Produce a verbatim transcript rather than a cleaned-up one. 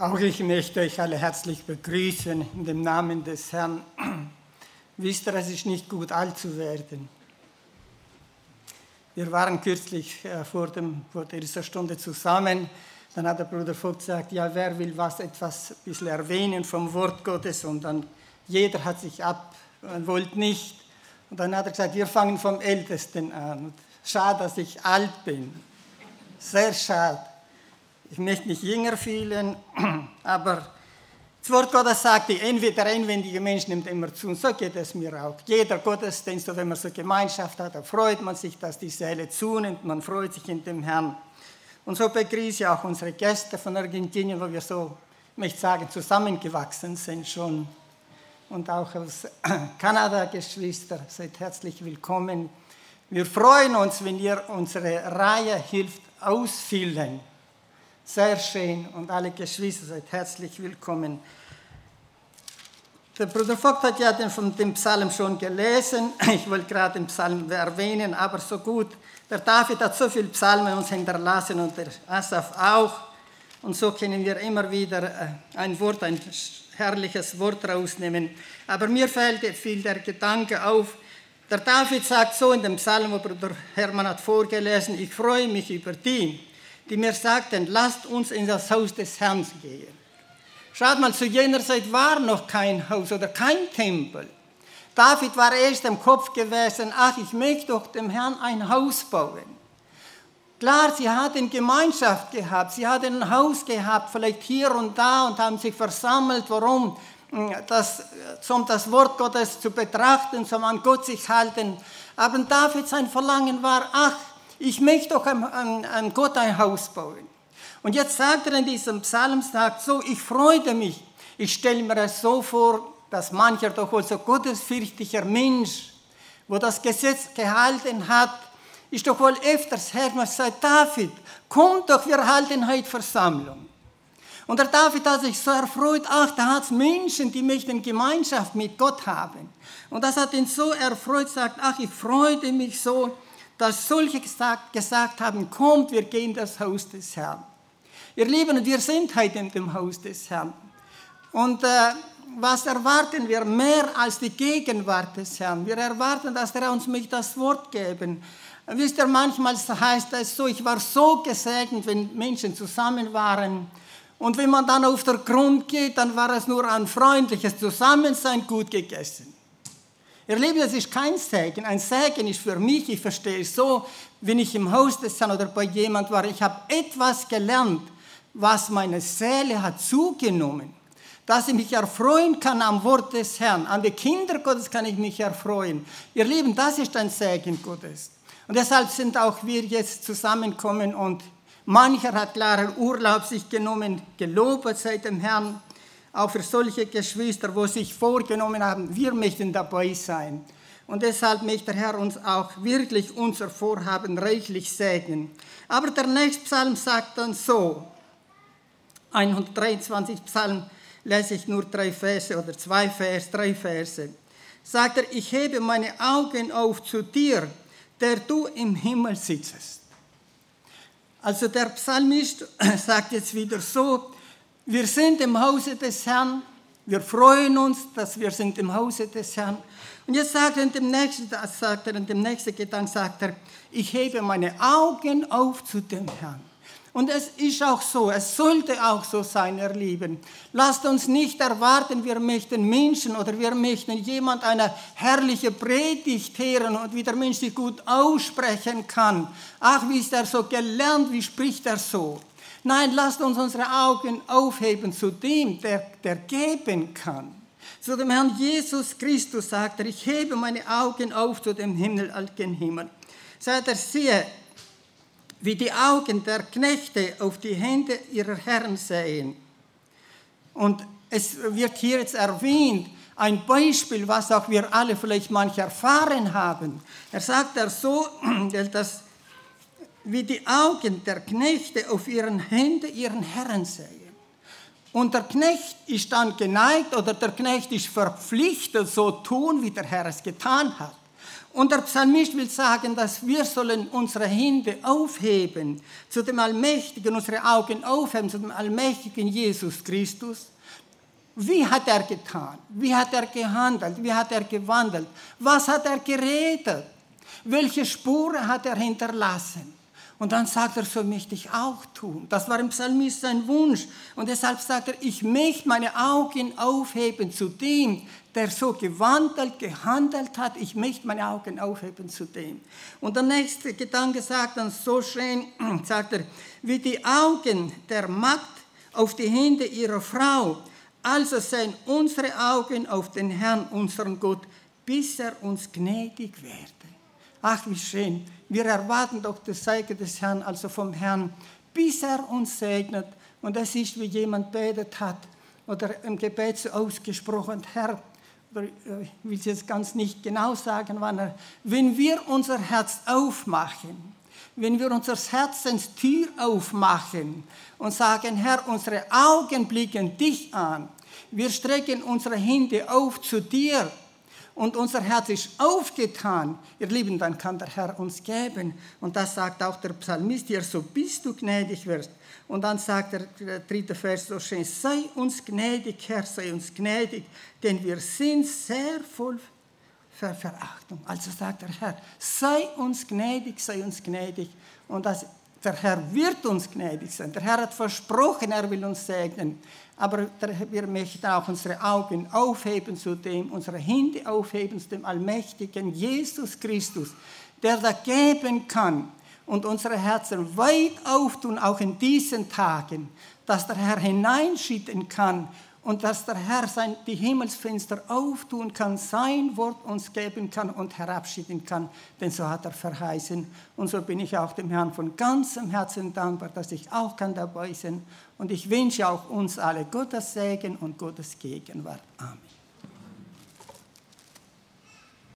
Auch ich möchte euch alle herzlich begrüßen in dem Namen des Herrn. Wisst ihr, es ist nicht gut, alt zu werden. Wir waren kürzlich äh, vor, dem, vor dieser Stunde zusammen. Dann hat der Bruder Vogt gesagt, ja, wer will was etwas ein bisschen erwähnen vom Wort Gottes? Und dann jeder hat sich ab, äh, wollte nicht. Und dann hat er gesagt, wir fangen vom Ältesten an. Und schade, dass ich alt bin. Sehr schade. Ich möchte nicht jünger fühlen, aber das Wort Gottes sagt, der einwendige Mensch nimmt immer zu. Und so geht es mir auch. Jeder Gottesdienst, wenn man so Gemeinschaft hat, da freut man sich, dass die Seele zunimmt. Man freut sich in dem Herrn. Und so begrüße ich auch unsere Gäste von Argentinien, wo wir so, ich möchte sagen, zusammengewachsen sind schon. Und auch aus Kanada, Geschwister, seid herzlich willkommen. Wir freuen uns, wenn ihr unsere Reihe hilft ausfüllen. Sehr schön und alle Geschwister seid herzlich willkommen. Der Bruder Vogt hat ja den, von dem Psalm schon gelesen. Ich wollte gerade den Psalm erwähnen, aber so gut. Der David hat so viele Psalmen uns hinterlassen und der Asaf auch. Und so können wir immer wieder ein Wort, ein herrliches Wort rausnehmen. Aber mir fällt viel der Gedanke auf. Der David sagt so in dem Psalm, wo Bruder Hermann hat vorgelesen, ich freue mich über die, die mir sagten, lasst uns in das Haus des Herrn gehen. Schaut mal, zu jener Zeit war noch kein Haus oder kein Tempel. David war erst im Kopf gewesen, ach, ich möchte doch dem Herrn ein Haus bauen. Klar, sie hatten Gemeinschaft gehabt, sie hatten ein Haus gehabt, vielleicht hier und da und haben sich versammelt. Warum? Das, um das Wort Gottes zu betrachten, zum an Gott sich halten. Aber David, sein Verlangen war, ach, ich möchte doch an, an, an Gott ein Haus bauen. Und jetzt sagt er in diesem Psalm, sagt so, ich freue mich. Ich stelle mir das so vor, dass mancher doch wohl so gottesfürchtiger Mensch, wo das Gesetz gehalten hat, ist doch wohl öfters Herr, man sagt, David, komm doch, wir halten heute Versammlung. Und der David hat sich so erfreut, ach, da hat es Menschen, die möchten Gemeinschaft mit Gott haben. Und das hat ihn so erfreut, sagt, ach, ich freue mich so, dass solche gesagt, gesagt haben, kommt, wir gehen in das Haus des Herrn. Ihr Lieben, wir sind heute in dem Haus des Herrn. Und äh, was erwarten wir mehr als die Gegenwart des Herrn? Wir erwarten, dass er uns mit das Wort geben. Wisst ihr, manchmal heißt es so, ich war so gesegnet, wenn Menschen zusammen waren. Und wenn man dann auf den Grund geht, dann war es nur ein freundliches Zusammensein, gut gegessen. Ihr Lieben, das ist kein Segen. Ein Segen ist für mich, ich verstehe es so, wenn ich im Haus des Herrn oder bei jemand war, ich habe etwas gelernt, was meine Seele hat zugenommen. Dass ich mich erfreuen kann am Wort des Herrn. An die Kinder Gottes kann ich mich erfreuen. Ihr Lieben, das ist ein Segen Gottes. Und deshalb sind auch wir jetzt zusammengekommen und mancher hat klaren Urlaub sich genommen, gelobt sei dem Herrn. Auch für solche Geschwister, wo sich vorgenommen haben, wir möchten dabei sein. Und deshalb möchte der Herr uns auch wirklich unser Vorhaben reichlich segnen. Aber der nächste Psalm sagt dann so, hundertdreiundzwanzig Psalm lese ich nur drei Verse oder zwei Verse, drei Verse. Sagt er, ich hebe meine Augen auf zu dir, der du im Himmel sitzest. Also der Psalmist sagt jetzt wieder so, wir sind im Hause des Herrn, wir freuen uns, dass wir sind im Hause des Herrn. Und jetzt sagt er in dem nächsten, sagt er in dem nächsten Gedanken, sagt er, ich hebe meine Augen auf zu dem Herrn. Und es ist auch so, es sollte auch so sein, ihr Lieben. Lasst uns nicht erwarten, wir möchten Menschen oder wir möchten jemand eine herrliche Predigt hören und wie der Mensch sich gut aussprechen kann. Ach, wie ist er so gelernt, wie spricht er so? Nein, lasst uns unsere Augen aufheben zu dem, der, der geben kann. Zu dem Herrn Jesus Christus sagt er, ich hebe meine Augen auf zu dem Himmel, alten Himmel. Sagt er, siehe, wie die Augen der Knechte auf die Hände ihrer Herren sehen. Und es wird hier jetzt erwähnt, ein Beispiel, was auch wir alle vielleicht manche erfahren haben. Er sagt er so, dass wie die Augen der Knechte auf ihren Händen ihren Herren sehen. Und der Knecht ist dann geneigt oder der Knecht ist verpflichtet, so tun, wie der Herr es getan hat. Und der Psalmist will sagen, dass wir sollen unsere Hände aufheben zu dem Allmächtigen, unsere Augen aufheben zu dem Allmächtigen Jesus Christus. Wie hat er getan? Wie hat er gehandelt? Wie hat er gewandelt? Was hat er geredet? Welche Spuren hat er hinterlassen? Und dann sagt er, so möchte ich auch tun. Das war im Psalmist sein Wunsch. Und deshalb sagt er, ich möchte meine Augen aufheben zu dem, der so gewandelt, gehandelt hat. Ich möchte meine Augen aufheben zu dem. Und der nächste Gedanke sagt dann so schön, sagt er, wie die Augen der Magd auf die Hände ihrer Frau, also seien unsere Augen auf den Herrn, unseren Gott, bis er uns gnädig werde. Ach, wie schön. Wir erwarten doch das Segen des Herrn, also vom Herrn, bis er uns segnet. Und das ist, wie jemand betet hat oder im Gebet so ausgesprochen, Herr, ich will es jetzt ganz nicht genau sagen, wann er, wenn wir unser Herz aufmachen, wenn wir unser Herzenstür aufmachen und sagen, Herr, unsere Augen blicken dich an, wir strecken unsere Hände auf zu dir und unser Herz ist aufgetan, ihr Lieben, dann kann der Herr uns geben. Und das sagt auch der Psalmist hier, so bist du gnädig wirst. Und dann sagt der, der dritte Vers so schön, sei uns gnädig, Herr, sei uns gnädig, denn wir sind sehr voll Ver Verachtung. Also sagt der Herr, sei uns gnädig, sei uns gnädig. Und das, der Herr wird uns gnädig sein. Der Herr hat versprochen, er will uns segnen. Aber der, wir möchten auch unsere Augen aufheben zu dem, unsere Hände aufheben zu dem allmächtigen Jesus Christus, der da geben kann und unsere Herzen weit auftun, auch in diesen Tagen, dass der Herr hineinschütten kann und dass der Herr sein, die Himmelsfenster auftun kann, sein Wort uns geben kann und herabschütten kann, denn so hat er verheißen. Und so bin ich auch dem Herrn von ganzem Herzen dankbar, dass ich auch kann dabei sein. Und ich wünsche auch uns alle Gottes Segen und Gottes Gegenwart. Amen.